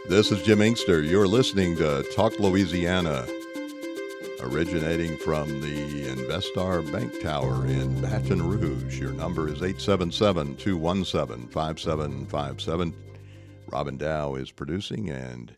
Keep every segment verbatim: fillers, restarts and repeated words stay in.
This is Jim Inkster. You're listening to Talk Louisiana, originating from the Investar Bank Tower in Baton Rouge. Your number is eight seven seven, two one seven, five seven five seven. Robin Dow is producing, and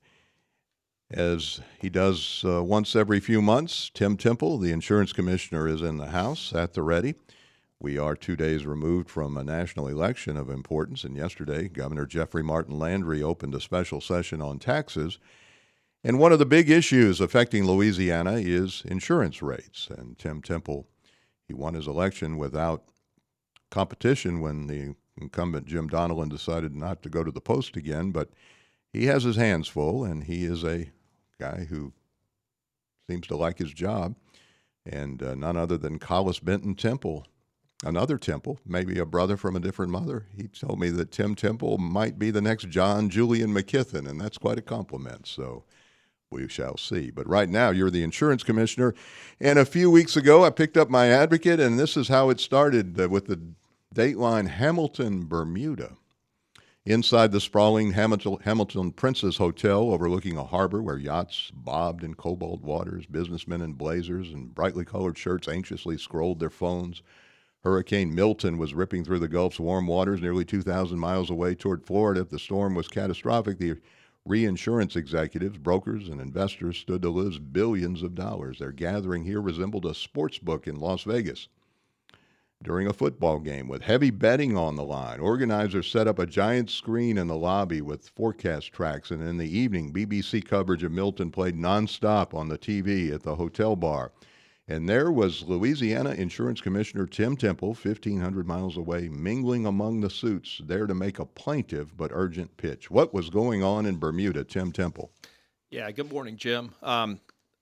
as he does uh, once every few months, Tim Temple, the insurance commissioner, is in the house at the ready. We are two days removed from a national election of importance, and yesterday, Governor Jeffrey Martin Landry opened a special session on taxes. And one of the big issues affecting Louisiana is insurance rates. And Tim Temple, he won his election without competition when the incumbent Jim Donelon decided not to go to the post again, but he has his hands full, and he is a guy who seems to like his job, and uh, none other than Collis Benton Temple. Another Temple, maybe a brother from a different mother. He told me that Tim Temple might be the next John Julian McKithen, and that's quite a compliment, so we shall see. But right now, you're the insurance commissioner, and a few weeks ago, I picked up my Advocate, and this is how it started uh, with the Dateline Hamilton, Bermuda. Inside the sprawling Hamilton, Hamilton Princess Hotel overlooking a harbor where yachts bobbed in cobalt waters, businessmen in blazers and brightly colored shirts anxiously scrolled their phones. Hurricane Milton was ripping through the Gulf's warm waters nearly two thousand miles away toward Florida. If the storm was catastrophic, the reinsurance executives, brokers, and investors stood to lose billions of dollars. Their gathering here resembled a sports book in Las Vegas. During a football game with heavy betting on the line, organizers set up a giant screen in the lobby with forecast tracks, and in the evening, B B C coverage of Milton played nonstop on the T V at the hotel bar. And there was Louisiana Insurance Commissioner Tim Temple, fifteen hundred miles away, mingling among the suits, there to make a plaintive but urgent pitch. What was going on in Bermuda, Tim Temple? Yeah, good morning, Jim. Um,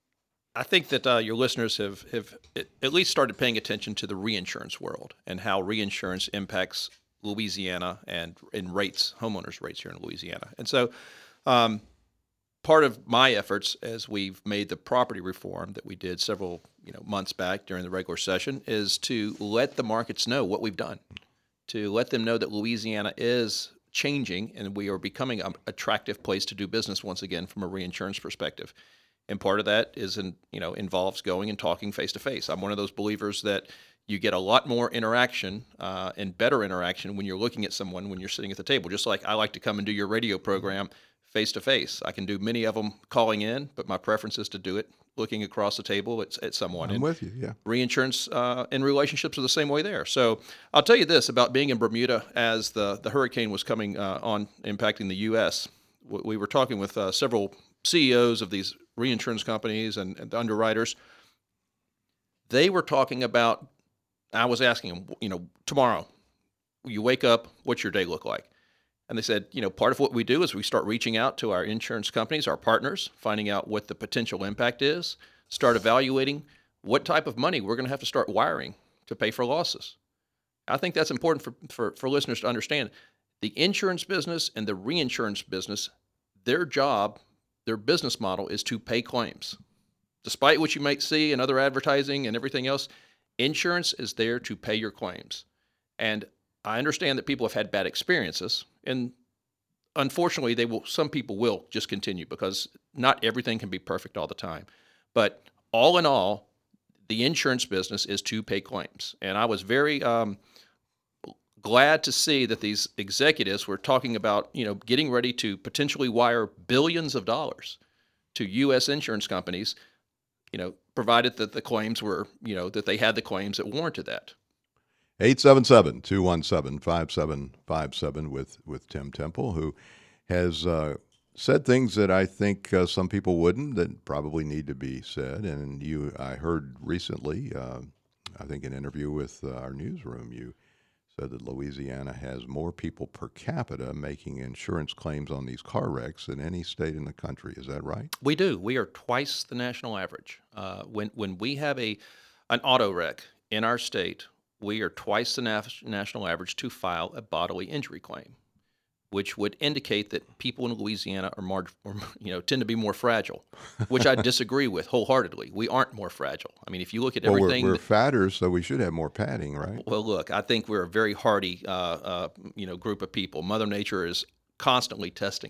I think that uh, your listeners have, have at least started paying attention to the reinsurance world and how reinsurance impacts Louisiana and, and rates, homeowners' rates here in Louisiana. And so um, part of my efforts as we've made the property reform that we did several you know months back during the regular session is to let the markets know what we've done, to let them know that Louisiana is changing and we are becoming an attractive place to do business once again from a reinsurance perspective. And part of that is, in, you know, involves going and talking face to face. I'm one of those believers that you get a lot more interaction uh, and better interaction when you're looking at someone when you're sitting at the table. Just like I like to come and do your radio program face to face. I can do many of them calling in, but my preference is to do it looking across the table at, at someone. I'm and with you, yeah. Reinsurance uh, and relationships are the same way there. So I'll tell you this about being in Bermuda as the, the hurricane was coming uh, on, impacting the U S. We were talking with uh, several C E Os of these reinsurance companies and, and the underwriters. They were talking about, I was asking them, you know, tomorrow, you wake up, what's your day look like? And they said, you know, part of what we do is we start reaching out to our insurance companies, our partners, finding out what the potential impact is, start evaluating what type of money we're going to have to start wiring to pay for losses. I think that's important for, for, for listeners to understand. The insurance business and the reinsurance business, their job, their business model is to pay claims. Despite what you might see in other advertising and everything else, insurance is there to pay your claims. And I understand that people have had bad experiences, and unfortunately, they will. Some people will just continue because not everything can be perfect all the time. But all in all, the insurance business is to pay claims. And I was very um, glad to see that these executives were talking about, you know, getting ready to potentially wire billions of dollars to U S insurance companies, you know, provided that the claims were, you know, that they had the claims that warranted that. eight seven seven, two one seven, five seven five seven with, with Tim Temple, who has uh, said things that I think uh, some people wouldn't, that probably need to be said. And you, I heard recently, uh, I think an interview with uh, our newsroom, you said that Louisiana has more people per capita making insurance claims on these car wrecks than any state in the country. Is that right? We do. We are twice the national average. Uh, when when we have a an auto wreck in our state, we are twice the naf- national average to file a bodily injury claim, which would indicate that people in Louisiana are more, or, you know, tend to be more fragile, which I disagree with wholeheartedly. We aren't more fragile. I mean, if you look at well, everything, we're, we're that, fatter, so we should have more padding, right? well, look, I think we're a very hardy, uh, uh, you know, group of people. Mother Nature is constantly testing us,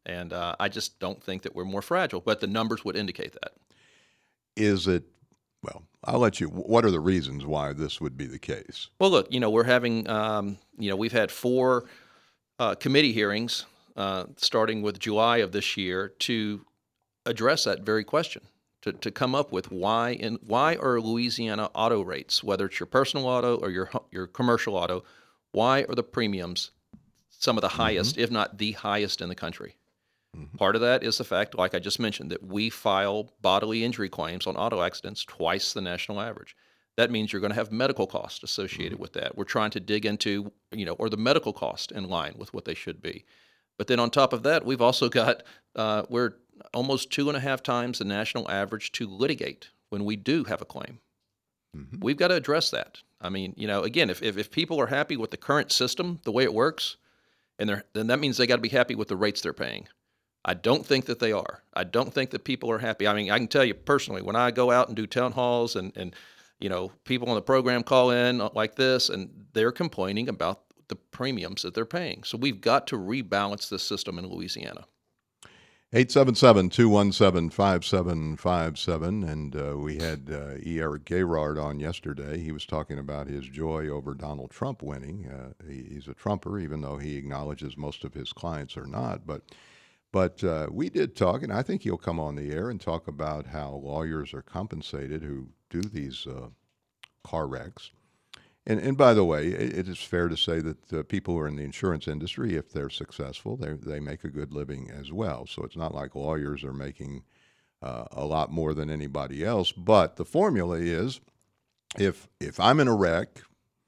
And uh, I just don't think that we're more fragile, but the numbers would indicate that. Is it, well, I'll let you, what are the reasons why this would be the case? Well, look, you know, we're having, um, you know, we've had four uh, committee hearings uh, starting with July of this year to address that very question, to, to come up with why in why are Louisiana auto rates, whether it's your personal auto or your your commercial auto, why are the premiums some of the highest, Mm-hmm. if not the highest in the country? Mm-hmm. Part of that is the fact, like I just mentioned, that we file bodily injury claims on auto accidents twice the national average. That means you're going to have medical costs associated Mm-hmm. with that. We're trying to dig into, you know, or the medical cost in line with what they should be. But then on top of that, we've also got, uh, we're almost two and a half times the national average to litigate when we do have a claim. Mm-hmm. We've got to address that. I mean, you know, again, if, if, if people are happy with the current system, the way it works, and they're, then that means they got to be happy with the rates they're paying. I don't think that they are. I don't think that people are happy. I mean, I can tell you personally, when I go out and do town halls and, and you know, people on the program call in like this, and they're complaining about the premiums that they're paying. So we've got to rebalance this system in Louisiana. eight seven seven, two one seven, five seven five seven. And uh, we had uh, E. Eric Gayrard on yesterday. He was talking about his joy over Donald Trump winning. Uh, he, he's a Trumper, even though he acknowledges most of his clients are not. But But uh, we did talk, and I think he'll come on the air and talk about how lawyers are compensated who do these uh, car wrecks. And, and by the way, it, it is fair to say that uh, people who are in the insurance industry, if they're successful, they they make a good living as well. So it's not like lawyers are making uh, a lot more than anybody else. But the formula is, if if I'm in a wreck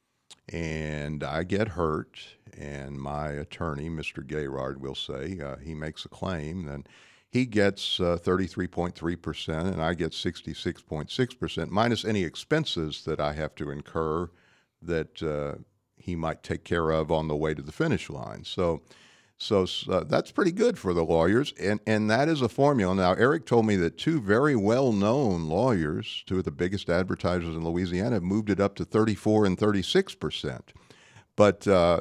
and I get hurt, and my attorney, Mister Gayrard, will say uh, he makes a claim, then he gets uh, thirty-three point three percent, and I get sixty-six point six percent, minus any expenses that I have to incur that uh, he might take care of on the way to the finish line. So, so uh, that's pretty good for the lawyers, and, and that is a formula. Now, Eric told me that two very well-known lawyers, two of the biggest advertisers in Louisiana, have moved it up to thirty-four and thirty-six percent. But uh,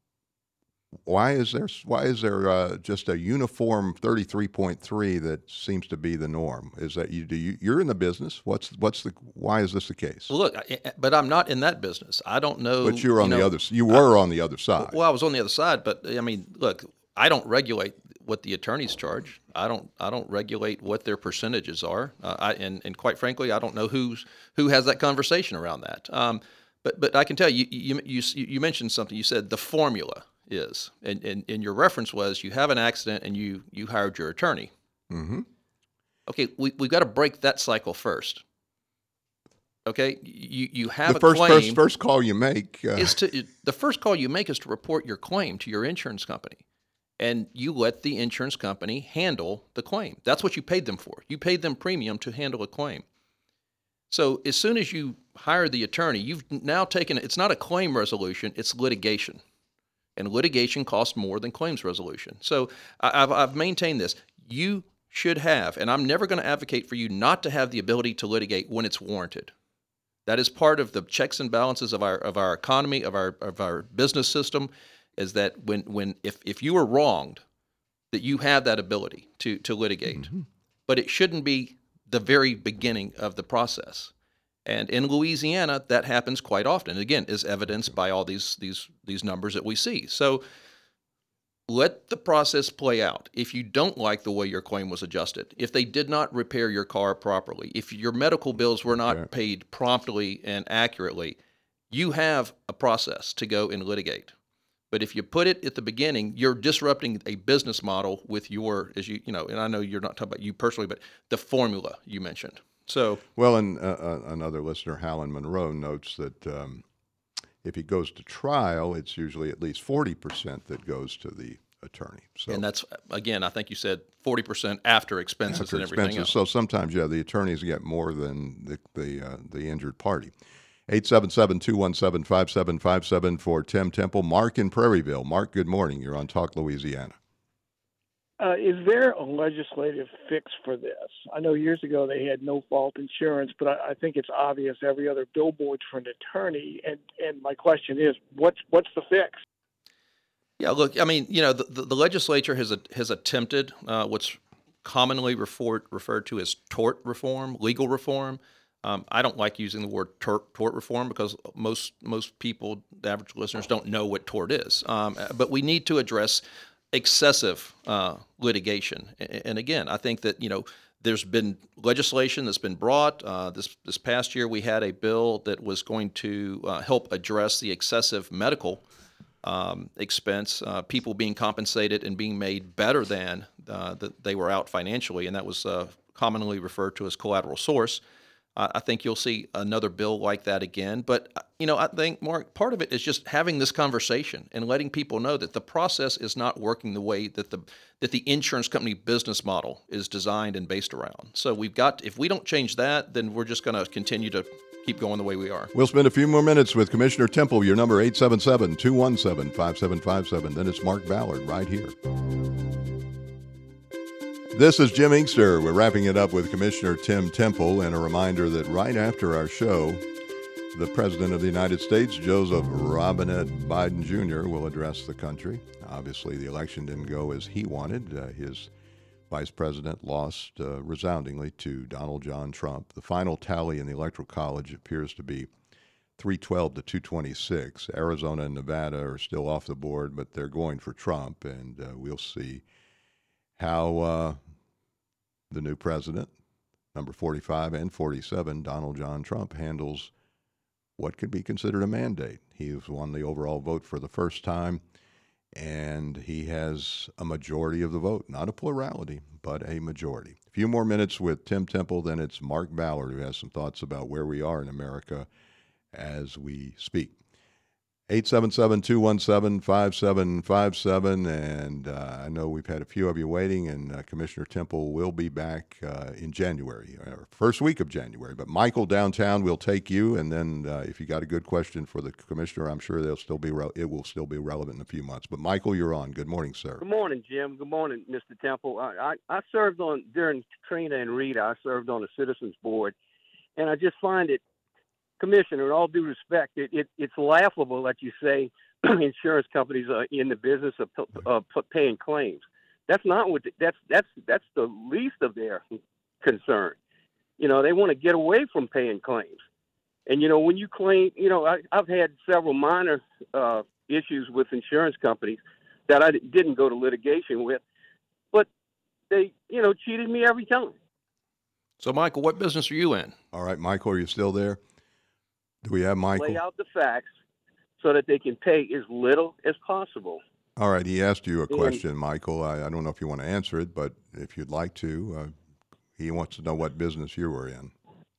why is there why is there uh, just a uniform thirty-three point three that seems to be the norm? Is that you do you, you're in the business? What's what's the why is this the case? Well, look, I, I- but I'm not in that business. I don't know. But you're on you the know, other you were on the other side. Well, I was on the other side, but I mean, look, I don't regulate what the attorneys charge. I don't. I don't regulate what their percentages are. Uh, I and, and quite frankly, I don't know who's who has that conversation around that. Um, but but I can tell you, you you you mentioned something. You said the formula is, and, and and your reference was you have an accident and you you hired your attorney. Mm-hmm. Okay, we we've got to break that cycle first. Okay, you you have The a first claim. first first call you make uh, is to the first call you make is to report your claim to your insurance company, and you let the insurance company handle the claim. That's what you paid them for. You paid them premium to handle a claim. So as soon as you hire the attorney, you've now taken it's not a claim resolution, it's litigation, and litigation costs more than claims resolution. So I- I've I've maintained this. You should have, and I'm never going to advocate for you not to have the ability to litigate when it's warranted. That is part of the checks and balances of our of our economy, of our of our business system, is that when when if, if you are wronged, that you have that ability to to litigate. Mm-hmm. But it shouldn't be the very beginning of the process. And in Louisiana, that happens quite often. Again, is evidenced by all these these these numbers that we see. So let the process play out. If you don't like the way your claim was adjusted, if they did not repair your car properly, if your medical bills were not Okay. paid promptly and accurately, you have a process to go and litigate. But if you put it at the beginning, you're disrupting a business model with your, as you, you know, and I know you're not talking about you personally, but the formula you mentioned. So, Well, and uh, uh, another listener, Hallen Monroe, notes that um, if he goes to trial, it's usually at least forty percent that goes to the attorney. So and that's, again, I think you said forty percent after expenses after and everything expenses. else. So sometimes, yeah, the attorneys get more than the the, uh, the injured party. eight seven seven, two one seven, five seven five seven for Tim Temple. Mark in Prairieville. Mark, good morning. You're on Talk Louisiana. Uh, is there a legislative fix for this? I know years ago they had no-fault insurance, but I, I think it's obvious every other billboard's for an attorney. And, and my question is, what's what's the fix? Yeah, look, I mean, you know, the, the, the legislature has a, has attempted uh, what's commonly referred referred to as tort reform, legal reform. Um, I don't like using the word tort, tort reform because most most people, the average listeners, don't know what tort is. Um, but we need to address excessive uh, litigation. And, and again, I think that you know there's been legislation that's been brought. Uh, this this past year, we had a bill that was going to uh, help address the excessive medical um, expense, uh, people being compensated and being made better than uh, that they were out financially, and that was uh, commonly referred to as collateral source. Uh, I think you'll see another bill like that again. But, you know, I think, Mark, part of it is just having this conversation and letting people know that the process is not working the way that the that the insurance company business model is designed and based around. So we've got, if we don't change that, then we're just going to continue to keep going the way we are. We'll spend a few more minutes with Commissioner Temple. Your number eight seven seven, two one seven, five seven five seven. Then it's Mark Ballard right here. This is Jim Inkster. We're wrapping it up with Commissioner Tim Temple, and a reminder that right after our show, the President of the United States, Joseph Robinette Biden Junior, will address the country. Obviously, the election didn't go as he wanted. Uh, his vice president lost uh, resoundingly to Donald John Trump. The final tally in the Electoral College appears to be three twelve to two twenty-six. Arizona and Nevada are still off the board, but they're going for Trump, and uh, we'll see how uh, the new president, number forty-five and forty-seven, Donald John Trump, handles what could be considered a mandate. He has won the overall vote for the first time, and he has a majority of the vote, not a plurality, but a majority. A few more minutes with Tim Temple, then it's Mark Ballard, who has some thoughts about where we are in America as we speak. eight seven seven, two one seven, five seven five seven, and uh, I know we've had a few of you waiting, and uh, Commissioner Temple will be back uh, in January, or first week of January. But Michael downtown will take you, and then uh, if you got a good question for the Commissioner, I'm sure they'll still be re- it will still be relevant in a few months. But Michael, you're on. Good morning, sir. Good morning, Jim. Good morning, Mister Temple. I, I, I served on, during Katrina and Rita, I served on the Citizens Board, and I just find it, Commissioner, in all due respect, it, it, it's laughable that you say insurance companies are in the business of uh, paying claims. That's not what that's that's that's the least of their concern. You know, they want to get away from paying claims. And you know, when you claim, you know, I, I've had several minor uh, issues with insurance companies that I didn't go to litigation with, but they, you know, cheated me every time. So, Michael, what business are you in? All right, Michael, are you still there? Do we have Michael? Lay out the facts so that they can pay as little as possible. All right, he asked you a question, and, Michael. I, I don't know if you want to answer it, but if you'd like to, uh, he wants to know what business you were in.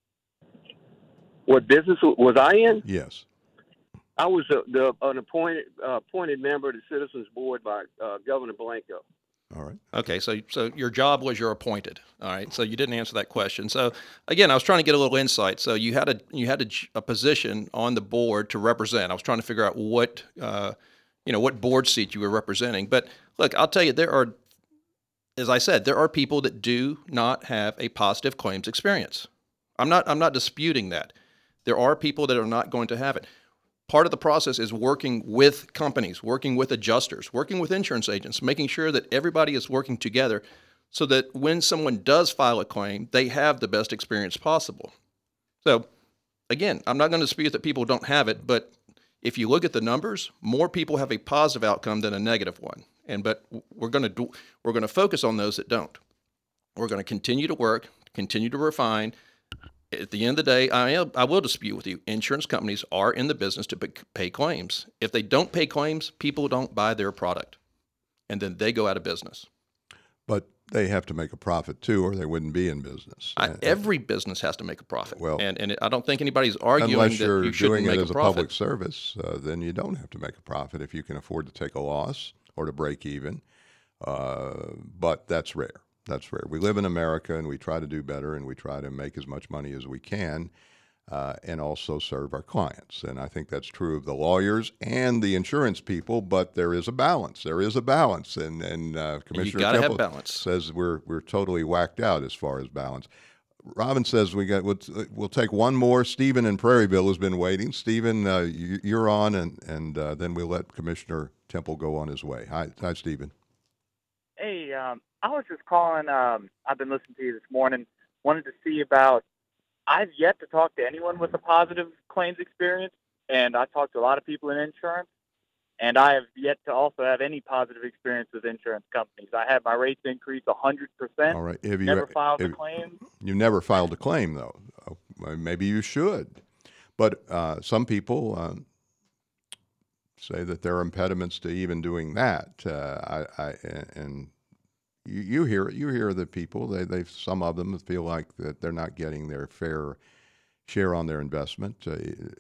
What business was I in? Yes. I was a, the, an appointed uh, appointed member of the Citizens Board by uh, Governor Blanco. All right. Okay, so so your job was you're appointed. All right, so you didn't answer that question. So again, I was trying to get a little insight. So you had a you had a, a position on the board to represent. I was trying to figure out what uh, you know what board seat you were representing. But look, I'll tell you, there are, as I said, there are people that do not have a positive claims experience. I'm not I'm not disputing that. There are people that are not going to have it. Part of the process is working with companies, working with adjusters, working with insurance agents, making sure that everybody is working together so that when someone does file a claim, they have the best experience possible. So, again, I'm not going to dispute that people don't have it, but if you look at the numbers, more people have a positive outcome than a negative one. And but we're going to do, we're going to focus on those that don't. We're going to continue to work, continue to refine. At the end of the day, I am, I will dispute with you. Insurance companies are in the business to pay claims. If they don't pay claims, people don't buy their product, and then they go out of business. But they have to make a profit too, or they wouldn't be in business. I, every business has to make a profit. Well, and and it, I don't think anybody's arguing unless that you're you shouldn't doing it make as a a profit. public service, uh, then you don't have to make a profit if you can afford to take a loss or to break even. Uh, but that's rare. That's rare. We live in America, and we try to do better, and we try to make as much money as we can, uh, and also serve our clients. And I think that's true of the lawyers and the insurance people. But there is a balance. There is a balance, and and uh, Commissioner You gotta Temple have balance. says we're we're totally whacked out as far as balance. Robin says we got. We'll, we'll take one more. Stephen in Prairieville has been waiting. Stephen, uh, you, you're on, and and uh, then we'll let Commissioner Temple go on his way. Hi, hi, Stephen. Hey, um, I was just calling. Um, I've been listening to you this morning. Wanted to see about. I've yet to talk to anyone with a positive claims experience, and I talked to a lot of people in insurance, and I have yet to also have any positive experience with insurance companies. I had my rates increase one hundred percent. All right. Have you Never filed have, a claim. You never filed a claim, though. Oh, maybe you should. But uh, some people um, say that there are impediments to even doing that. Uh, I, I and you, you hear you hear the people. They they some of them feel like that they're not getting their fair share on their investment, uh,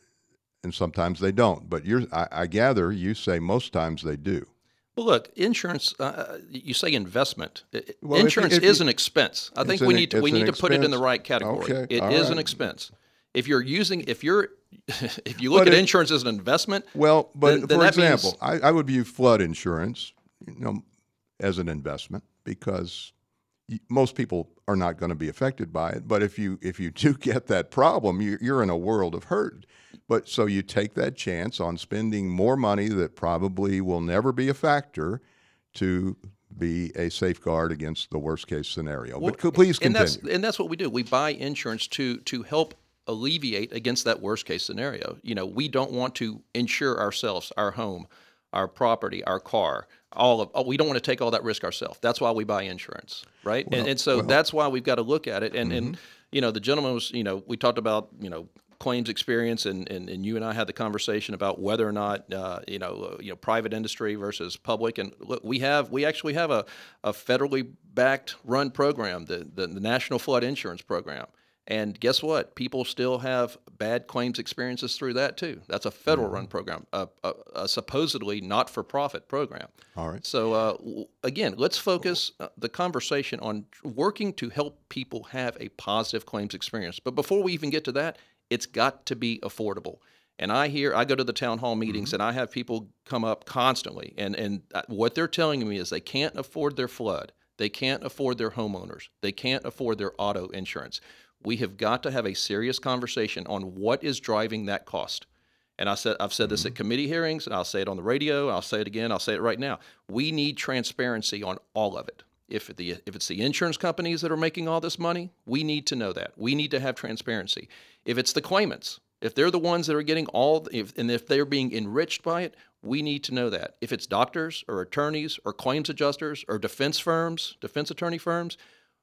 and sometimes they don't. But you're I, I gather you say most times they do. Well, look, insurance. Uh, you say investment. Well, insurance if you, if is you, an expense. I think an, we need to we need to expense. put it in the right category. Okay. It All is right. an expense. If you're using, if you're, if you look But at it, insurance as an investment, well, but then, then for that example, means, I, I would view flood insurance, you know, as an investment because most people are not going to be affected by it. But if you if you do get that problem, you, you're in a world of hurt. But so you take that chance on spending more money that probably will never be a factor to be a safeguard against the worst case scenario. well, But co- please and continue. that's and that's what we do. We buy insurance to to help alleviate against that worst case scenario. You know, we don't want to insure ourselves, our home, our property, our car. All of oh, we don't want to take all that risk ourselves. That's why we buy insurance, right? Well, and, and so well, that's why we've got to look at it. And mm-hmm. and you know, the gentleman was, you know, we talked about, you know, claims experience, and, and, and you and I had the conversation about whether or not uh, you know uh, you know private industry versus public. And look, we have we actually have a, a federally backed run program, the, the the National Flood Insurance Program. And guess what? People still have bad claims experiences through that too. That's a federal run program, a, a, a supposedly not for profit program. All right. So uh, w- again, let's focus uh, the conversation on working to help people have a positive claims experience. But before we even get to that, it's got to be affordable. And I hear, I go to the town hall meetings, mm-hmm. and I have people come up constantly, and and what they're telling me is they can't afford their flood, they can't afford their homeowners, they can't afford their auto insurance. We have got to have a serious conversation on what is driving that cost. And I said, I've said this at committee hearings, and I'll say it on the radio, I'll say it again, I'll say it right now. We need transparency on all of it. If the if it's the insurance companies that are making all this money, we need to know that. We need to have transparency. If it's the claimants, if they're the ones that are getting all, if, and if they're being enriched by it, we need to know that. If it's doctors or attorneys or claims adjusters or defense firms, defense attorney firms,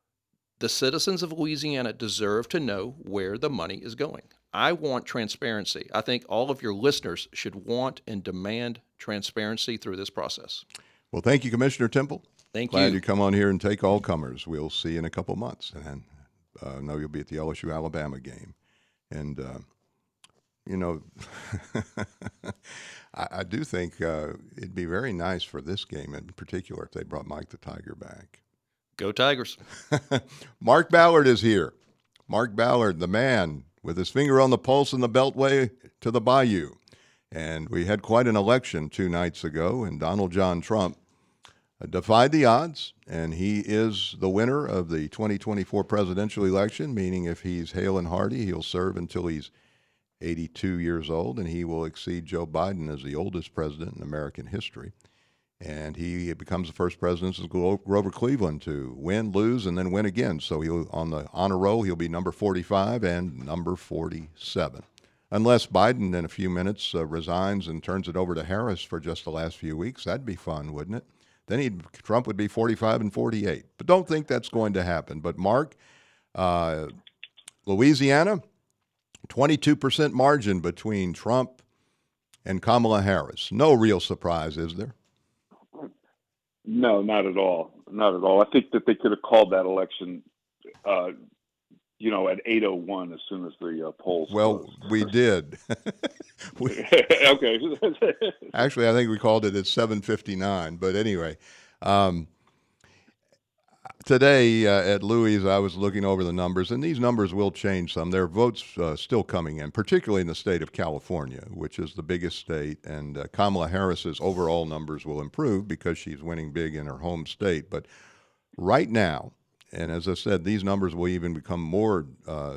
the citizens of Louisiana deserve to know where the money is going. I want transparency. I think all of your listeners should want and demand transparency through this process. Well, thank you, Commissioner Temple. Thank Glad you. you come on here and take all comers. We'll see you in a couple months. And uh, I know you'll be at the L S U Alabama game. And, uh, you know, I, I do think uh, it'd be very nice for this game in particular if they brought Mike the Tiger back. Go Tigers. Mark Ballard is here. Mark Ballard, the man with his finger on the pulse in the Beltway to the Bayou. And we had quite an election two nights ago, and Donald John Trump defied the odds, and he is the winner of the twenty twenty-four presidential election, meaning if he's hale and hearty, he'll serve until he's eighty-two years old, and he will exceed Joe Biden as the oldest president in American history. And he becomes the first president since Grover Cleveland to win, lose, and then win again. So he'll on the honor roll, he'll be number forty-five and number forty-seven. Unless Biden in a few minutes uh, resigns and turns it over to Harris for just the last few weeks. That'd be fun, wouldn't it? Then he'd, Trump would be forty-five and forty-eight. But don't think that's going to happen. But Mark, uh, Louisiana, twenty-two percent margin between Trump and Kamala Harris. No real surprise, is there? No, not at all. Not at all. I think that they could have called that election, uh, you know, at eight oh one as soon as the uh, polls Well, closed. we did. we, okay. Actually, I think we called it at seven fifty-nine. But anyway, um, today uh, at Louis, I was looking over the numbers, and these numbers will change some. There are votes uh, still coming in, particularly in the state of California, which is the biggest state. And uh, Kamala Harris's overall numbers will improve because she's winning big in her home state. But right now, and as I said, these numbers will even become more uh,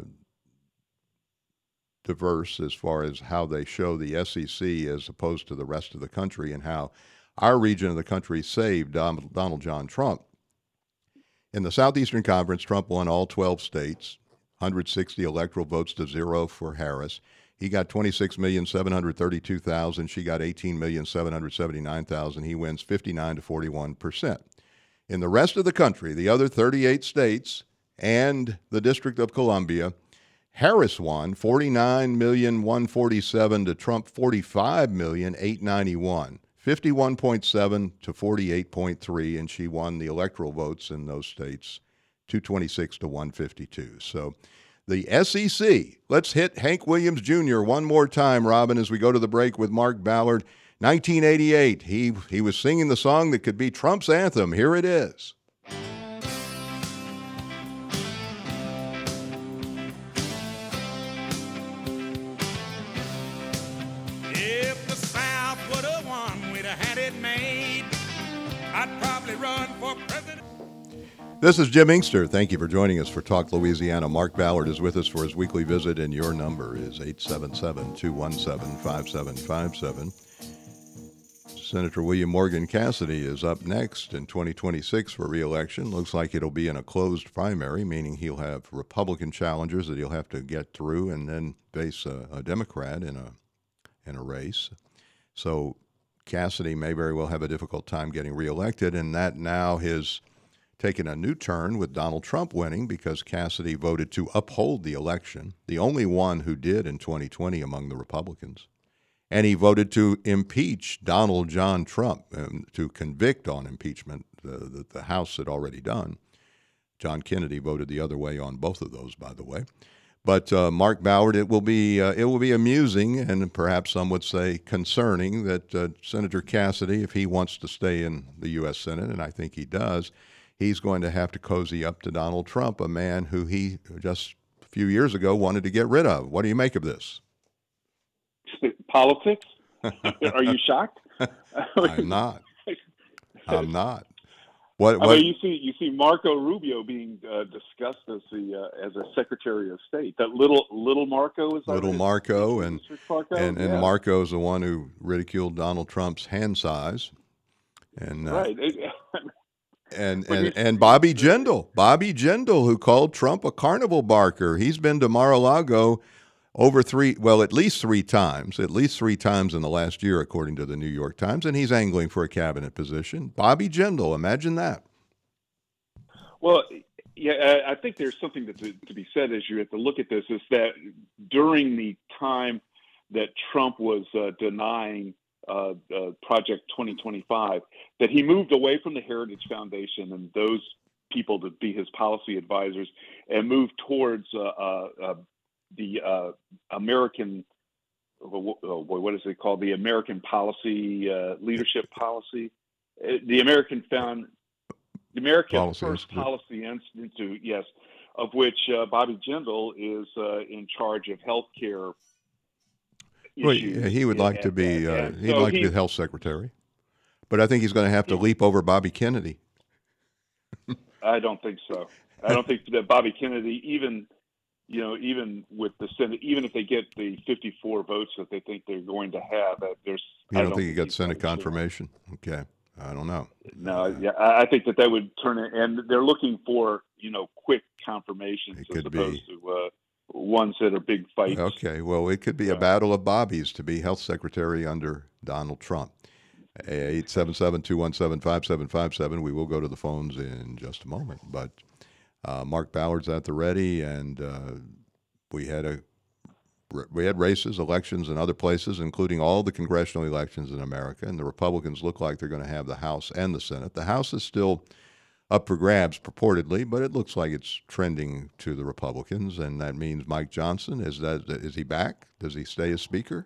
diverse as far as how they show the S E C as opposed to the rest of the country, and how our region of the country saved Donald John Trump. In the Southeastern Conference, Trump won all twelve states, one hundred sixty electoral votes to zero for Harris. He got twenty-six million seven hundred thirty-two thousand. She got eighteen million seven hundred seventy-nine thousand. He wins fifty-nine to forty-one percent. In the rest of the country, the other thirty-eight states and the District of Columbia, Harris won forty-nine million one hundred forty-seven to Trump forty-five million eight hundred ninety-one. fifty-one point seven to forty-eight point three, and she won the electoral votes in those states, two twenty-six to one fifty-two. So the S E C, let's hit Hank Williams Junior one more time, Robin, as we go to the break with Mark Ballard. nineteen eighty-eight, he, he was singing the song that could be Trump's anthem. Here it is. If the South would have won, we'd have had it made. I'd probably run for president. This is Jim Inkster. Thank you for joining us for Talk Louisiana. Mark Ballard is with us for his weekly visit, and your number is eight seven seven, two one seven, five seven five seven. Senator William Morgan Cassidy is up next in twenty twenty-six for re-election. Looks like it'll be in a closed primary, meaning he'll have Republican challengers that he'll have to get through and then face a, a Democrat in a in a race. So Cassidy may very well have a difficult time getting reelected, and that now has taken a new turn with Donald Trump winning because Cassidy voted to uphold the election, the only one who did in twenty twenty among the Republicans. And he voted to impeach Donald John Trump, um, to convict on impeachment uh, that the House had already done. John Kennedy voted the other way on both of those, by the way. But uh, Mark Ballard, it will be uh, it will be amusing and perhaps some would say concerning that uh, Senator Cassidy, if he wants to stay in the U S Senate, and I think he does, he's going to have to cozy up to Donald Trump, a man who he just a few years ago wanted to get rid of. What do you make of this? Politics? Are you shocked? I'm not. I'm not. What? I what mean, you see, you see Marco Rubio being uh, discussed as the uh, as a Secretary of State. That little little Marco is that little right? Marco, and Marco? and and Yeah. Marco's the one who ridiculed Donald Trump's hand size, and uh, Right. and But and he's- and Bobby Jindal, Bobby Jindal, who called Trump a carnival barker. He's been to Mar-a-Lago over three, well, at least three times, at least three times in the last year, according to the New York Times, and he's angling for a cabinet position. Bobby Jindal, imagine that. Well, yeah, I I think there's something to, to, to be said as you have to look at this, is that during the time that Trump was uh, denying uh, uh, Project twenty twenty-five, that he moved away from the Heritage Foundation and those people to be his policy advisors and moved towards uh, uh, uh, the uh, American, what is it called? The American Policy, uh, Leadership Policy, Uh, the American Found, the American Policy First Institute. Policy Institute, yes, of which uh, Bobby Jindal is uh, in charge of healthcare Well, issues. yeah, he would like to And- be, and- uh, and he'd so like to be he- the health secretary, but I think he's going to have to leap over Bobby Kennedy. I don't think so. I don't think that Bobby Kennedy, even, you know, even with the Senate, even if they get the fifty-four votes that they think they're going to have, that there's. You I don't think he got he's Senate gonna show. confirmation? Okay, I don't know. No, yeah, I I think that that would turn it, and they're looking for, you know, quick confirmations It as could opposed be. to uh, ones that are big fights. Okay, well, it could be a Yeah. battle of Bobbies to be health secretary under Donald Trump. eight seven seven, two one seven, five seven five seven. We will go to the phones in just a moment. But uh, Mark Ballard's at the ready, and uh, we had a we had races, elections in other places, including all the congressional elections in America, and the Republicans look like they're going to have the House and the Senate. The House is still up for grabs purportedly, but it looks like it's trending to the Republicans, and that means Mike Johnson, is that is he back? Does he stay as Speaker?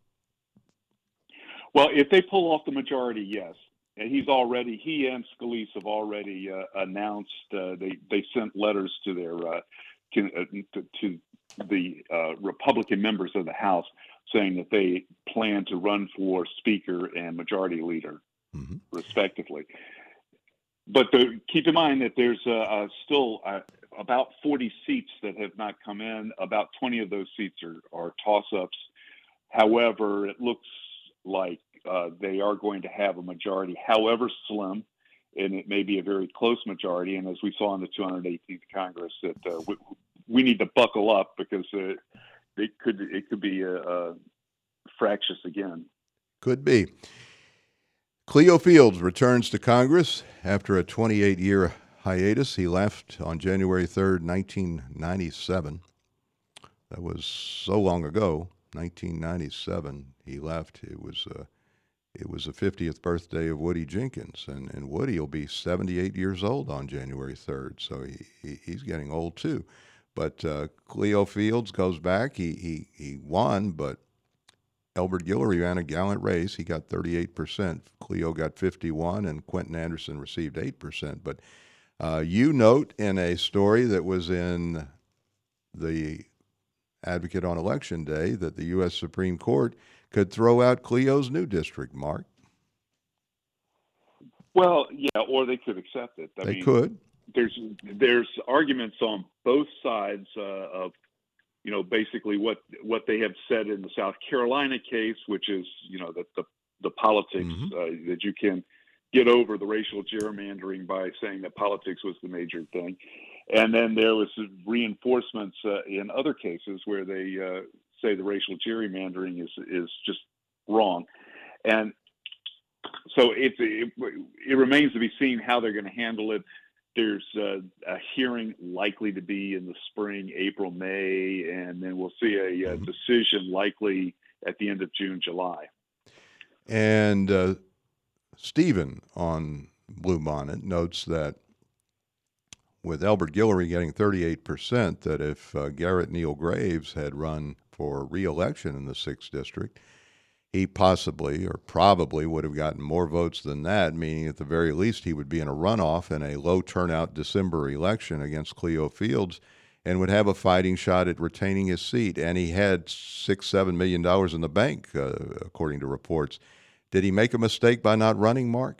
Well, if they pull off the majority, yes. And he's already, he and Scalise have already uh, announced, uh, they, they sent letters to their, uh, to, uh, to, to the uh, Republican members of the House saying that they plan to run for Speaker and Majority Leader, Mhm. respectively. but the, keep in mind that there's uh, uh, still uh, about forty seats that have not come in. About twenty of those seats are, are toss-ups. However, it looks like uh, they are going to have a majority, however slim, and it may be a very close majority. And as we saw in the two hundred eighteenth Congress, that uh, we, we need to buckle up because uh, it could it could be uh, uh, fractious again. Could be. Cleo Fields returns to Congress after a twenty-eight year hiatus. He left on January third, nineteen ninety-seven. That was so long ago, nineteen ninety-seven. He left. It was uh, it was the fiftieth birthday of Woody Jenkins, and, and Woody will be seventy-eight years old on January third, so he, he he's getting old too. But uh, Cleo Fields goes back. He he he won, but Elbert Guillory ran a gallant race. He got thirty-eight percent. Cleo got fifty-one, and Quentin Anderson received eight percent. But uh, you note in a story that was in the Advocate on Election Day that the U S Supreme Court could throw out Cleo's new district, Mark. Well, yeah, or they could accept it. I They mean, could. There's there's arguments on both sides uh, of, you know, basically what what they have said in the South Carolina case, which is, you know, that the the politics Mhm. uh, that you can get over the racial gerrymandering by saying that politics was the major thing, and then there was reinforcements uh, in other cases where they uh, say the racial gerrymandering is is just wrong, and so it it, it remains to be seen how they're going to handle it. There's uh, a hearing likely to be in the spring, April, May, and then we'll see a, a decision likely at the end of June, July. And uh, Stephen on Bluebonnet notes that with Elbert Guillory getting thirty-eight percent, that if uh, Garrett Neal Graves had run for re-election in the sixth District, he possibly or probably would have gotten more votes than that, meaning at the very least he would be in a runoff in a low turnout December election against Cleo Fields and would have a fighting shot at retaining his seat. And he had six, seven million dollars in the bank, uh, according to reports. Did he make a mistake by not running, Mark?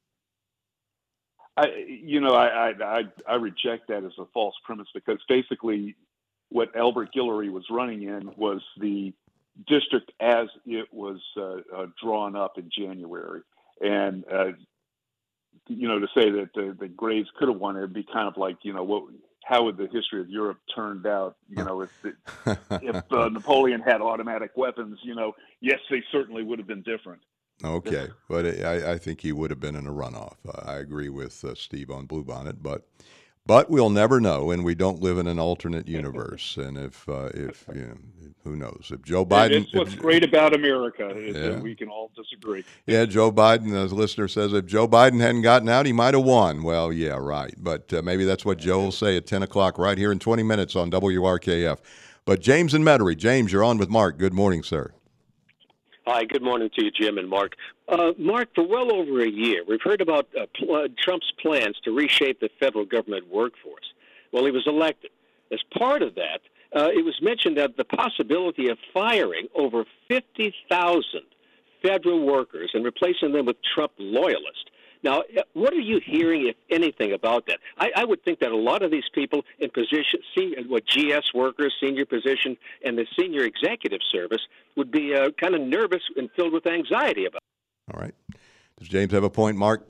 I, you know, I, I, I, I reject that as a false premise because basically what Elbert Guillory was running in was the district as it was uh, uh, drawn up in January. And, uh, you know, to say that the, the Graves could have won, it'd be kind of like, you know, what, how would the history of Europe turned out, you know, if, it, if uh, Napoleon had automatic weapons, you know, yes, they certainly would have been different. Okay, but I, I think he would have been in a runoff. Uh, I agree with uh, Steve on Bluebonnet, but but we'll never know, and we don't live in an alternate universe. And if uh, if you know, who knows if Joe Biden? That's what's if, great about America is Yeah. that we can all disagree. Yeah, Joe Biden, as a listener says, if Joe Biden hadn't gotten out, he might have won. Well, yeah, right. But uh, maybe that's what Joe will say at ten o'clock right here in twenty minutes on W R K F. But James in Metairie. James, you're on with Mark. Good morning, sir. Hi, good morning to you, Jim and Mark. Uh, Mark, for well over a year, we've heard about uh, pl- uh, Trump's plans to reshape the federal government workforce. Well, he was elected. As part of that, uh, it was mentioned that the possibility of firing over fifty thousand federal workers and replacing them with Trump loyalists. Now, what are you hearing, if anything, about that? I, I would think that a lot of these people in position, senior, what G S workers, senior position, and the senior executive service would be uh, kind of nervous and filled with anxiety about it. All right. Does James have a point, Mark?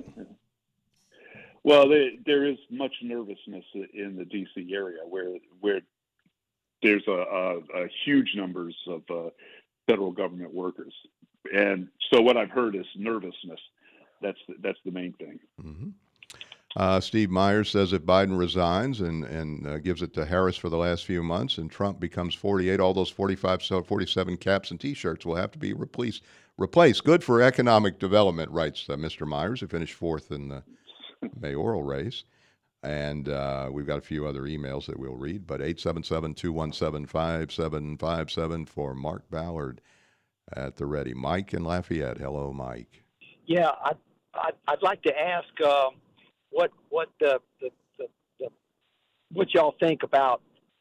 Well, there, there is much nervousness in the D C area where where there's a, a, a huge numbers of uh, federal government workers. And so what I've heard is nervousness. That's the, that's the main thing. Mm-hmm. Uh, Steve Myers says if Biden resigns and, and uh, gives it to Harris for the last few months and Trump becomes forty-eight, all those forty-five, forty-seven caps and T-shirts will have to be replaced. Replaced. Good for economic development, writes uh, Mister Myers, who finished fourth in the mayoral race. And uh, we've got a few other emails that we'll read. But eight seven seven, two one seven, five seven five seven for Mark Ballard at the ready. Mike in Lafayette. Hello, Mike. Yeah, I, I, I'd like to ask uh, what what the, the, the, the what y'all think about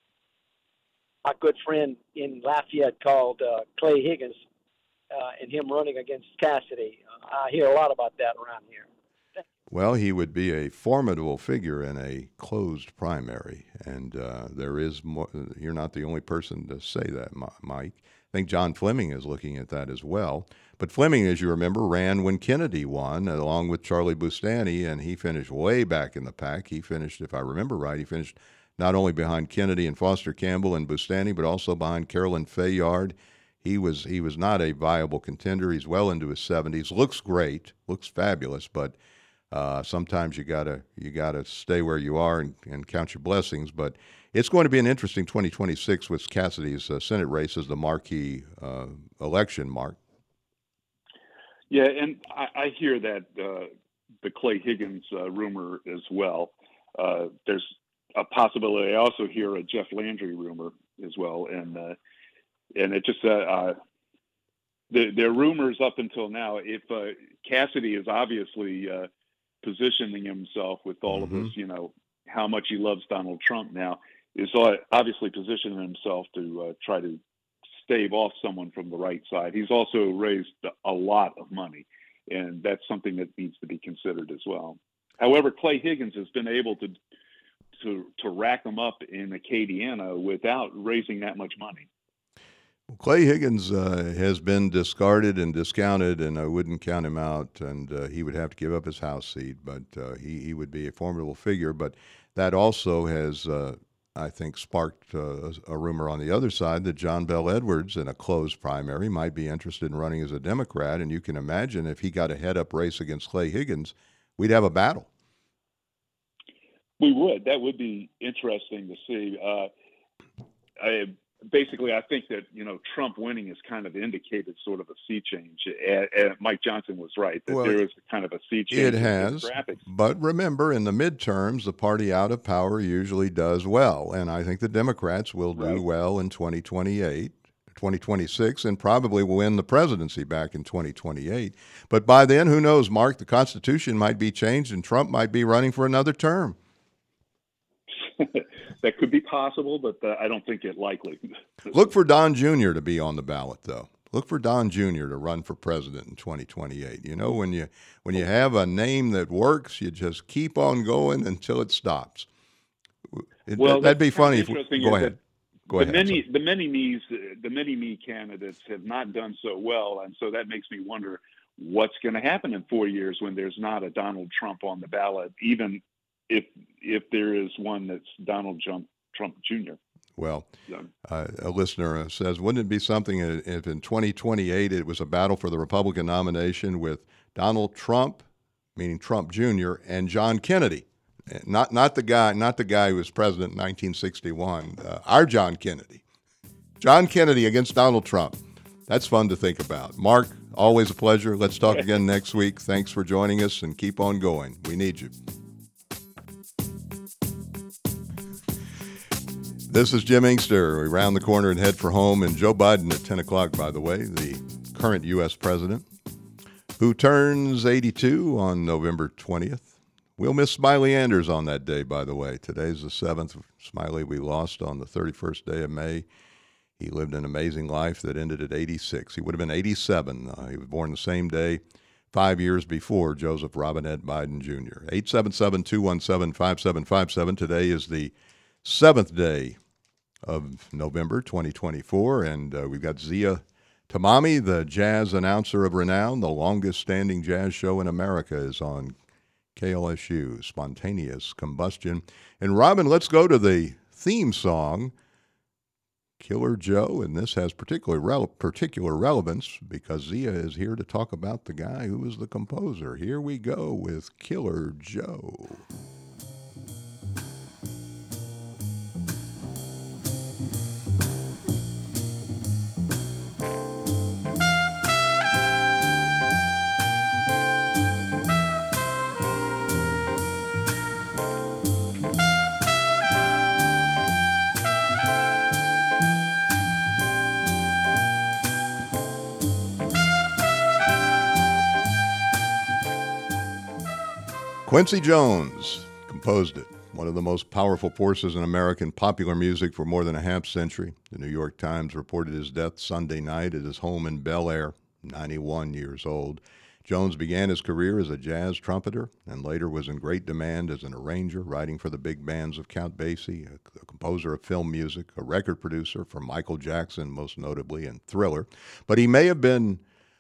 my good friend in Lafayette called uh, Clay Higgins uh, and him running against Cassidy. Uh, I hear a lot about that around here. Well, he would be a formidable figure in a closed primary, and uh, there is more. You're not the only person to say that, Mike. I think John Fleming is looking at that as well. But Fleming, as you remember, ran when Kennedy won, along with Charlie Boustany, and he finished way back in the pack. He finished, if I remember right, he finished not only behind Kennedy and Foster Campbell and Boustany, but also behind Carolyn Fayard. He was he was not a viable contender. He's well into his seventies. Looks great, looks fabulous, but uh, sometimes you gotta you gotta stay where you are and, and count your blessings. But it's going to be an interesting twenty twenty-six with Cassidy's uh, Senate race as the marquee uh, election, Mark. Yeah, and I, I hear that uh, the Clay Higgins uh, rumor as well. Uh, there's a possibility. I also hear a Jeff Landry rumor as well, and uh, and it just uh, uh, the, there are rumors up until now. If uh, Cassidy is obviously uh, positioning himself with all Mm-hmm. of this, you know, how much he loves Donald Trump now, is obviously positioning himself to uh, try to stave off someone from the right side. He's also raised a lot of money, and that's something that needs to be considered as well. However, Clay Higgins has been able to to to rack them up in Acadiana without raising that much money. Well, Clay Higgins uh, has been discarded and discounted, and I wouldn't count him out, and uh, he would have to give up his House seat, but uh, he, he would be a formidable figure. But that also has uh, I think, sparked uh, a rumor on the other side that John Bel Edwards, in a closed primary, might be interested in running as a Democrat. And you can imagine if he got a head-up race against Clay Higgins, we'd have a battle. We would. That would be interesting to see. Uh, I, basically, I think that, you know, Trump winning has kind of indicated sort of a sea change. And, and Mike Johnson was right, that Well, there is kind of a sea change It in has, demographics. but remember, in the midterms, the party out of power usually does well, and I think the Democrats will do Right. well in twenty twenty-eight, twenty twenty-six, and probably will win the presidency back in twenty twenty-eight. But by then, who knows, Mark, the Constitution might be changed and Trump might be running for another term. That could be possible, but uh, I don't think it likely. Look for Don Junior to be on the ballot, though. Look for Don Junior to run for president in twenty twenty-eight. You know, when you when you have a name that works, you just keep on going until it stops. It, Well, that'd be that's kind funny. of If we, interesting go is ahead. that Go the ahead. many the many me's the many me candidates have not done so well, and so that makes me wonder what's going to happen in four years when there's not a Donald Trump on the ballot, even if if there is one that's Donald Trump Trump Junior Well, So, uh, a listener says, wouldn't it be something if in twenty twenty-eight it was a battle for the Republican nomination with Donald Trump, meaning Trump Junior, and John Kennedy? Not not the guy, not the guy who was president in nineteen sixty-one. Uh, our John Kennedy, John Kennedy against Donald Trump. That's fun to think about. Mark, always a pleasure. Let's talk again next week. Thanks for joining us, and keep on going. We need you. This is Jim Inkster. We round the corner and head for home. And Joe Biden at ten o'clock, by the way, the current U S president, who turns eighty-two on November twentieth. We'll miss Smiley Anders on that day, by the way. Today's the seventh. Smiley we lost on the thirty-first day of May. He lived an amazing life that ended at eighty-six. He would have been eighty-seven. Uh, he was born the same day, five years before Joseph Robinette Biden Junior eight seven seven, two one seven, five seven five seven. Today is the seventh day of November twenty twenty-four, and uh, we've got Zia Tamami, the jazz announcer of renown. The longest-standing jazz show in America is on K L S U, Spontaneous Combustion. And Robin, let's go to the theme song, Killer Joe, and this has particular rele- particular relevance because Zia is here to talk about the guy who was the composer. Here we go with Killer Joe. Quincy Jones composed it, one of the most powerful forces in American popular music for more than a half century. The New York Times reported his death Sunday night at his home in Bel Air, ninety-one years old. Jones began his career as a jazz trumpeter and later was in great demand as an arranger, writing for the big bands of Count Basie, a, a composer of film music, a record producer for Michael Jackson, most notably, and Thriller. But he may have been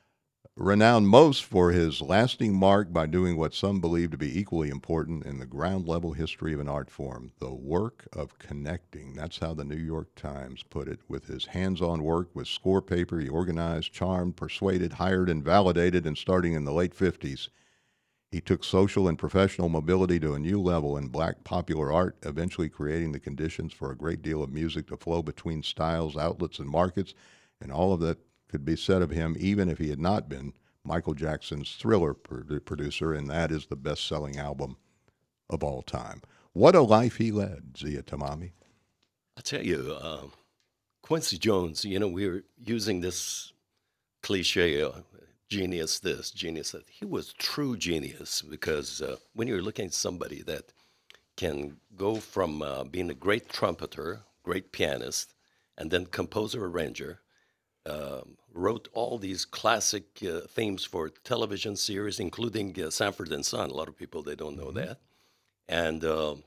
renowned most for his lasting mark by doing what some believe to be equally important in the ground-level history of an art form, the work of connecting. That's how the New York Times put it. With his hands-on work with score paper, he organized, charmed, persuaded, hired, and validated, and starting in the late fifties, he took social and professional mobility to a new level in black popular art, eventually creating the conditions for a great deal of music to flow between styles, outlets, and markets, and all of that could be said of him even if he had not been Michael Jackson's Thriller producer, and that is the best-selling album of all time. What a life he led, Zia Tamami. I tell you, uh, Quincy Jones, you know, we were using this cliche, uh, genius this, genius that. He was true genius because uh, when you're looking at somebody that can go from uh, being a great trumpeter, great pianist, and then composer-arranger, Um, wrote all these classic uh, themes for television series, including uh, Sanford and Son. A lot of people, they don't know Mm-hmm. that. And uh,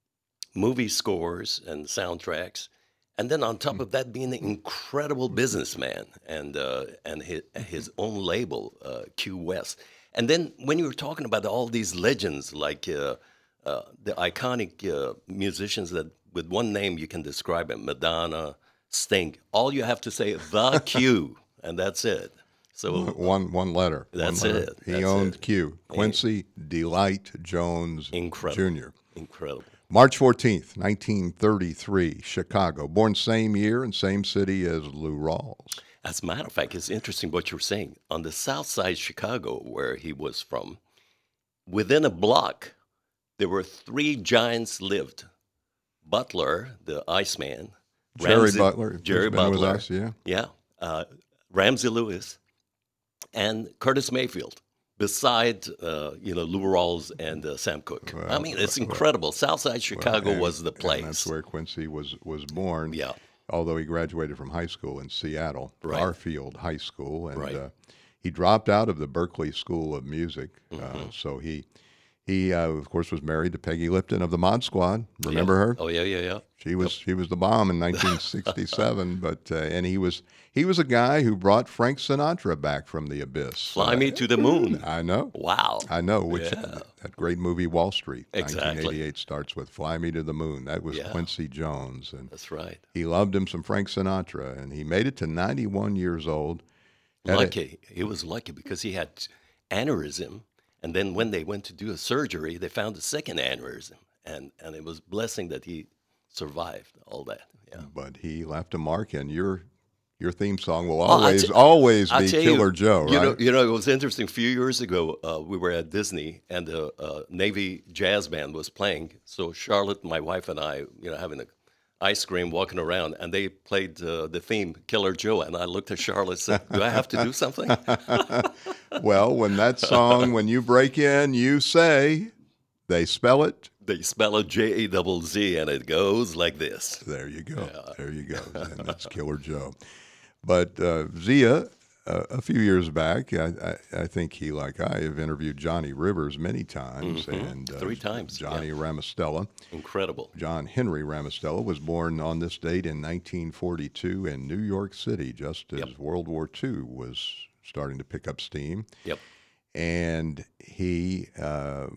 movie scores and soundtracks. And then on top of that, being an incredible businessman and uh, and his, his own label, uh, Q West. And then when you were talking about all these legends, like uh, uh, the iconic uh, musicians that with one name you can describe them, Madonna, Sting. All you have to say, the Q, and that's it. So one one letter. That's one letter. it. He That's owned it. Q. Quincy Delight Jones Incredible. Junior Incredible. March fourteenth, nineteen thirty-three, Chicago. Born same year and same city as Lou Rawls. As a matter of fact, it's interesting what you're saying. On the south side of Chicago, where he was from, within a block, there were three giants lived. Butler, the Iceman. Jerry Ramsey- Butler. Jerry He's been with Butler. us, yeah. Yeah. Uh, Ramsey Lewis and Curtis Mayfield, beside, uh, you know, Lou Rawls and uh, Sam Cooke. I Well, mean, it's well, incredible. Southside Chicago And- was the and place. that's where Quincy was, was born. Yeah. Although he graduated from high school in Seattle, Right. Garfield High School. And Right. uh, he dropped out of the Berkeley School of Music. Mm-hmm. Uh, so he, he uh, of course, was married to Peggy Lipton of the Mod Squad. Remember Yeah. her? Oh, yeah, yeah, yeah. She was she was the bomb in nineteen sixty-seven, but uh, and he was he was a guy who brought Frank Sinatra back from the abyss. Fly Uh, me to the moon. I know, Wow. I know. Which Yeah. that great movie Wall Street, Exactly. nineteen eighty-eight, starts with "Fly Me to the Moon." That was Yeah. Quincy Jones, and That's right. he loved him some Frank Sinatra, and he made it to ninety-one years old. Had a- Lucky. He was lucky because he had aneurysm. And then when they went to do a surgery, they found a second aneurysm. And, and it was a blessing that he survived all that. Yeah. but he left a mark, and your your theme song will I always t- always I be tell Killer you, Joe, right? You know, you know, it was interesting. A few years ago, uh, we were at Disney, and the uh, Navy jazz band was playing. So Charlotte, my wife, and I, you know, having a ice cream, walking around, and they played uh, the theme "Killer Joe." And I looked at Charlotte and said, "Do I have to do something?" Well, when that song, when you break in, you say, they spell it. They spell it J A double Z, and it goes like this. There you go. There you go. And that's Killer Joe. But uh, Zia, uh, a few years back, I, I, I think he, like I, have interviewed Johnny Rivers many times. Mhm. and uh, Three times, Johnny yeah. Ramostella. Incredible. John Henry Ramostella was born on this date in nineteen forty-two in New York City, just as Yep. World War Two was starting to pick up steam. Yep. And he, uh,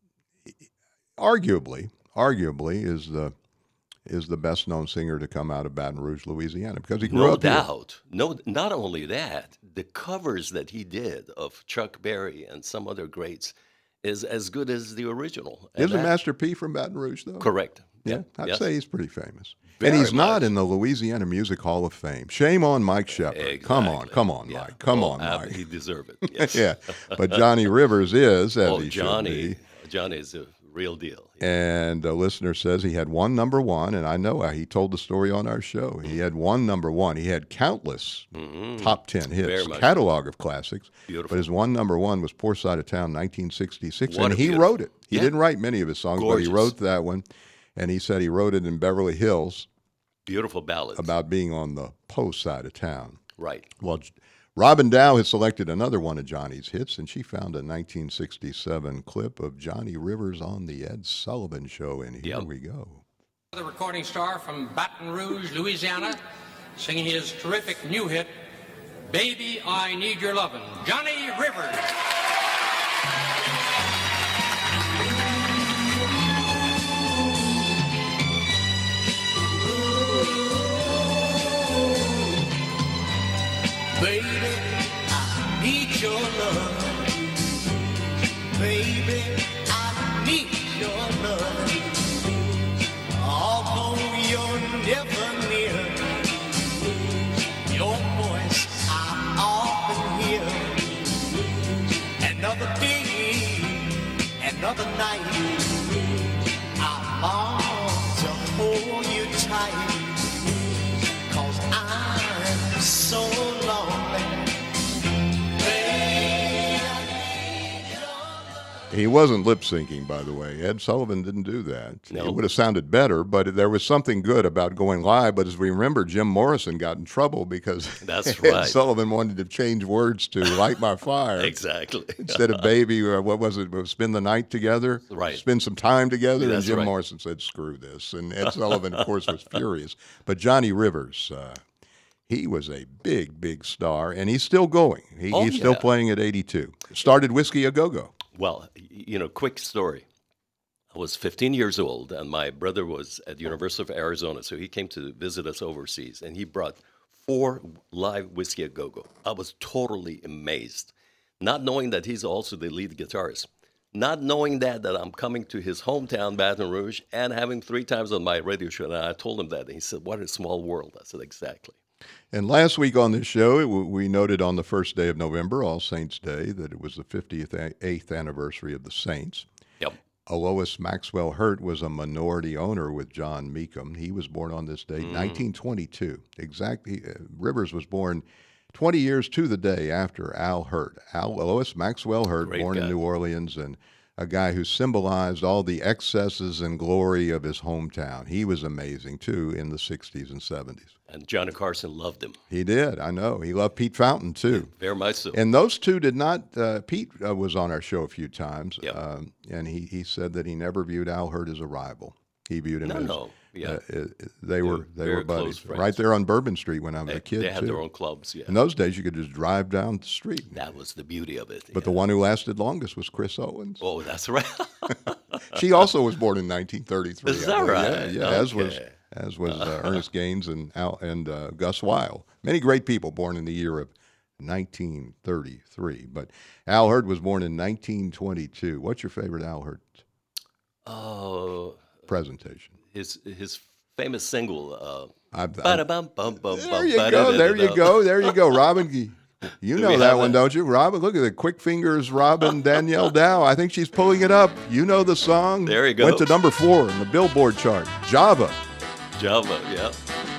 arguably, arguably is the is the best known singer to come out of Baton Rouge, Louisiana, because he grew No up here. doubt. No, not only that, the covers that he did of Chuck Berry and some other greats is as good as the original. And Isn't that- Master P from Baton Rouge, though? correct? Yeah, Yep. I'd Yes. say he's pretty famous. Very and he's not much. in the Louisiana Music Hall of Fame. Shame on Mike Shepard. Come on, Exactly. come on, Yeah. Mike. Come Oh, on, ab- Mike. He deserved it. Yes. Yeah, but Johnny Rivers is, as Oh, he Johnny. should be. Johnny is a real deal. And a listener says he had one number one, and I know he told the story on our show. He had one number one. He had countless Mhm. top ten Very hits, much. catalog of classics. Beautiful. But his one number one was Poor Side of Town, nineteen sixty-six, What and a he beautiful- wrote it. He Yeah. didn't write many of his songs, Gorgeous. but he wrote that one. And he said he wrote it in Beverly Hills Beautiful ballads. about being on the post side of town. right. Well, J- Robin Dow has selected another one of Johnny's hits, and she found a nineteen sixty-seven clip of Johnny Rivers on the Ed Sullivan Show, and here Yep. we go. The recording star from Baton Rouge, Louisiana, singing his terrific new hit, Baby, I Need Your Lovin', Johnny Rivers. Baby, I need your love. Baby, I need your love. Although you're never near, your voice I often hear. Another day, another night, I long to hold you tight. 'Cause I'm so lonely. He wasn't lip syncing, by the way. Ed Sullivan didn't do that. No. It would have sounded better, but there was something good about going live. But as we remember, Jim Morrison got in trouble because That's Ed right. Sullivan wanted to change words to "Light My Fire" Exactly. instead of "Baby." Uh, what was it? Spend the night together. Right. Spend some time together. That's and Jim right. Morrison said, "Screw this." And Ed Sullivan, of course, was furious. But Johnny Rivers. Uh, He was a big, big star, and he's still going. He, Oh, he's still yeah. playing at eighty-two. Started Whiskey A Go-Go. Well, y- you know, quick story. I was fifteen years old, and my brother was at the University of Arizona, so he came to visit us overseas, and he brought four live Whiskey A Go-Go. I was totally amazed, not knowing that he's also the lead guitarist, not knowing that that I'm coming to his hometown, Baton Rouge, and having three times on my radio show. And I told him that, and he said, "What a small world." I said, "Exactly." And last week on this show, it, we noted on the first day of November, All Saints Day, that it was the fifty-eighth anniversary of the Saints. Yep. Alois Maxwell Hurt was a minority owner with John Meekum. He was born on this date, Mm. nineteen twenty-two. Exactly. Uh, Rivers was born twenty years to the day after Al Hurt. Al Alois Maxwell Hurt, Great born in guy. New Orleans, and a guy who symbolized all the excesses and glory of his hometown. He was amazing, too, in the sixties and seventies. And Johnny Carson loved him He did, I know. He loved Pete Fountain, too. very much so. And those two did not, uh, Pete uh, was on our show a few times, Yep. um, and he, he said that he never viewed Al Hurt as a rival. He viewed him No, as, no, yeah. uh, uh, they were they very were buddies. close friends. Right there on Bourbon Street when I was they, a kid, they had too. their own clubs, yeah. In those days, you could just drive down the street. That was the beauty of it. But the one who lasted longest was Chris Owens. Oh, that's right. She also was born in nineteen thirty-three. Is I that believe. right? Yeah, yeah. As was Okay. as was uh, Ernest Gaines and Al, and uh, Gus Weil. Many great people born in the year of nineteen thirty-three. But Al Hurt was born in nineteen twenty-two. What's your favorite Al Hurt Oh, presentation? his his famous single. Uh, I, I, ba-da-bum, bum, bum, there bum, you go. There you ba-da-da-da-da. go. There you go. Robin, you- you Do know we that have one, it? don't you? Robin, look at the quick fingers. Robin Danielle Dow. I think she's pulling it up. You know the song. There you go. Went to number four in the Billboard chart. Java. Java, yeah.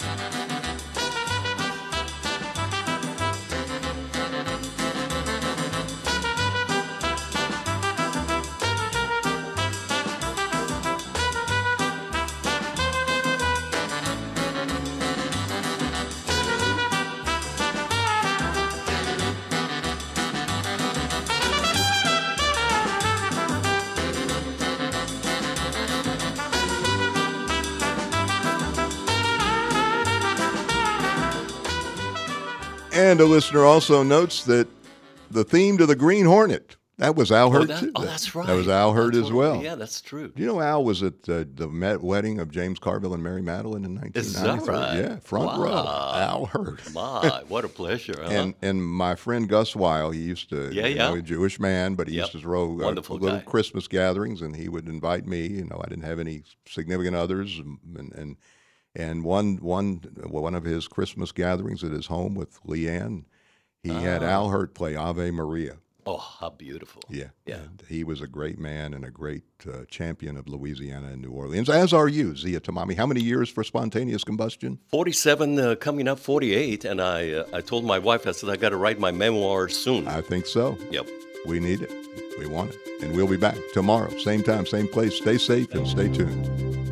And a listener also notes that the theme to the Green Hornet, that was Al Oh, Hurt, that- too. oh, that's right. That was Al Hurt I as totally- well. Yeah, that's true. Do you know Al was at uh, the met wedding of James Carville and Mary Madeline in nineteen Is ninety-three? that right? Yeah, front row. Wow. Al Hurt. My, what a pleasure, huh? And and my friend Gus Weil, he used to, Yeah, you yeah. know, a Jewish man, but he Yep. used to throw uh, Wonderful little guy. Christmas gatherings, and he would invite me. You know, I didn't have any significant others, and and and one one one of his Christmas gatherings at his home with Leanne, he had Ah. Al Hurt play Ave Maria. oh, how beautiful. Yeah, Yeah. and he was a great man and a great uh, champion of Louisiana and New Orleans, as are you, Zia Tamami. How many years for spontaneous combustion? forty-seven, uh, coming up forty-eight, and I uh, I told my wife, I said, I got to write my memoirs soon. I think so. Yep. We need it. We want it. And we'll be back tomorrow, same time, same place. Stay safe and stay tuned.